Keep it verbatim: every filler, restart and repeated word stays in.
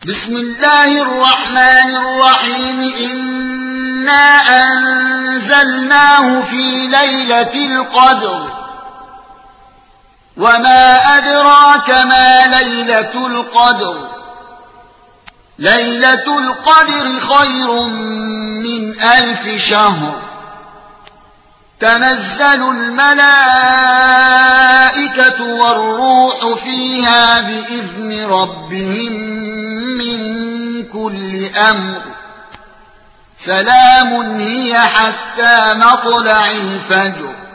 بسم الله الرحمن الرحيم إنا أنزلناه في ليلة القدر وما أدراك ما ليلة القدر ليلة القدر خير من ألف شهر تنزل الملائكة والروح فيها بإذن ربهم من كل أمر سلام هي حتى مطلع الفجر